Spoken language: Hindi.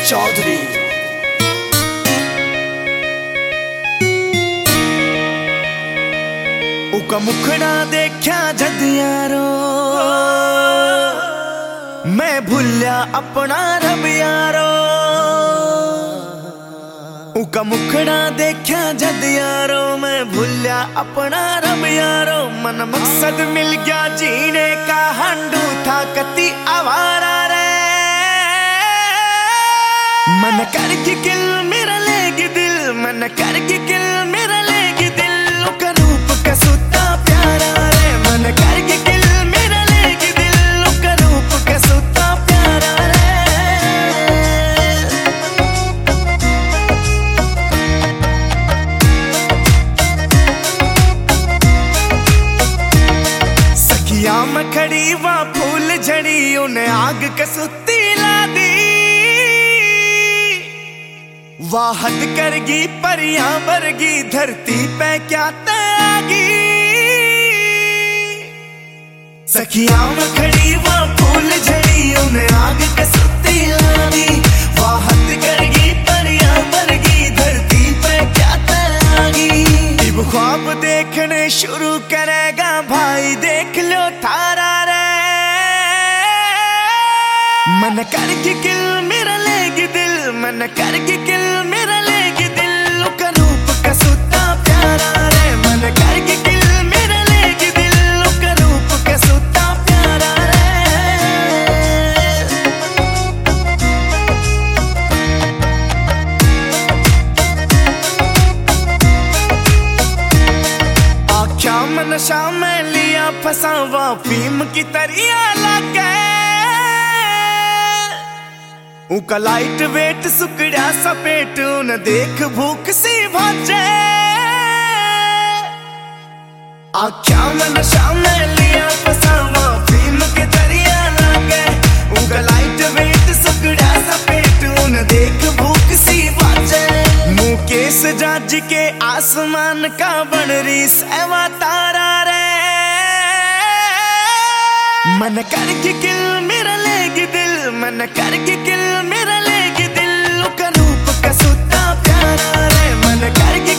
चौधरी। उका मुखड़ा देखा जद यारो, मैं भूलिया अपना रब यारो। उका मुखड़ा देखा जद यारो, मैं भूलिया अपना रब यारो। मन मकसद मिल गया जीने का, हंडू था कति आवारा रे। मन करके किल मेरा लेगी दिल, मन करके किल मेरा लेगी दिल। उका रूप का सुता प्यारा रे, मन करके किल मेरा लेगी दिल। उका रूप का सुता प्यारा रे। सखिया में खड़ी वहाँ फूल झड़ी, उन्हें आग कसुती ला दी। वाह हद करगी परियां बरगी, धरती पे क्या तैगी। सखियां में खड़ी वहाँ फूल झड़ी, उन्हें आग कसुती लानी। वाह हद करगी परियां बरगी, धरती पे क्या तैगी। अब ख्वाब देखने शुरू करेगा भाई, देख लो थारा रे। मन करके किल मेरा लेगी दिल, मन करके किल मेरा लेगी दिल। उका रूप का सुता प्यारा रे, मन करके किल मेरा लेगी दिल। उका रूप का सुता प्यारा रे। आख्या में नशा में लिया फसावा, फीम की तरिया लगे। उका लाइट वेट सुकड़ा सपेट, न देख भूख सी भाजे। आख्या में नशा में लिया फसावा, फीम के दरिया लागे। उका लाइट वेट सुकड़ा सपेट, न देख भूख सी भाजे। मुकेश जाज के आसमान का बन रही सेवा तारा रे। मन करके किल मेरा लेगी दिल, मन करके किल मेरा लेगी दिल। उका रूप का सुता प्यारा रे, मन करके